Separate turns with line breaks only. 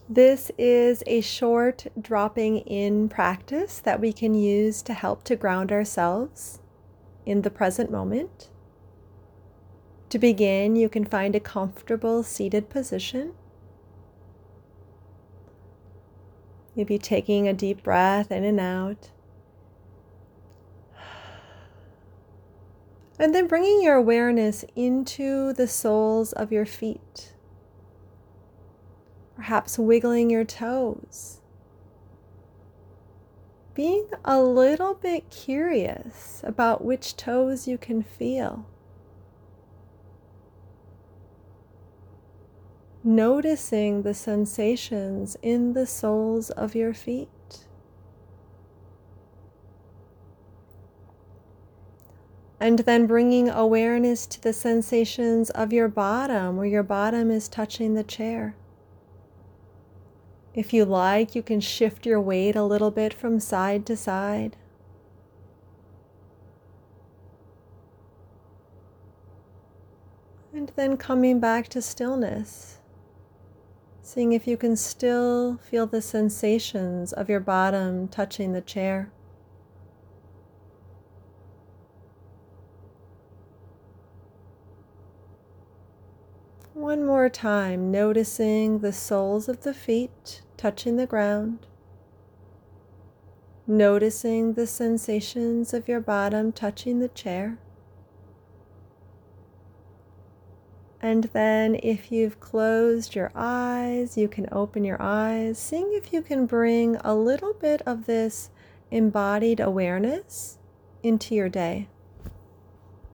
This is a short dropping in practice that we can use to help to ground ourselves in the present moment. To begin, you can find a comfortable seated position. You'll be taking a deep breath in and out. And then bringing your awareness into the soles of your feet. Perhaps wiggling your toes. Being a little bit curious about which toes you can feel. Noticing the sensations in the soles of your feet. And then bringing awareness to the sensations of your bottom, where your bottom is touching the chair. If you like, you can shift your weight a little bit from side to side. And then coming back to stillness. Seeing if you can still feel the sensations of your bottom touching the chair. One more time, noticing the soles of the feet touching the ground. Noticing the sensations of your bottom touching the chair. And then if you've closed your eyes, you can open your eyes, seeing if you can bring a little bit of this embodied awareness into your day.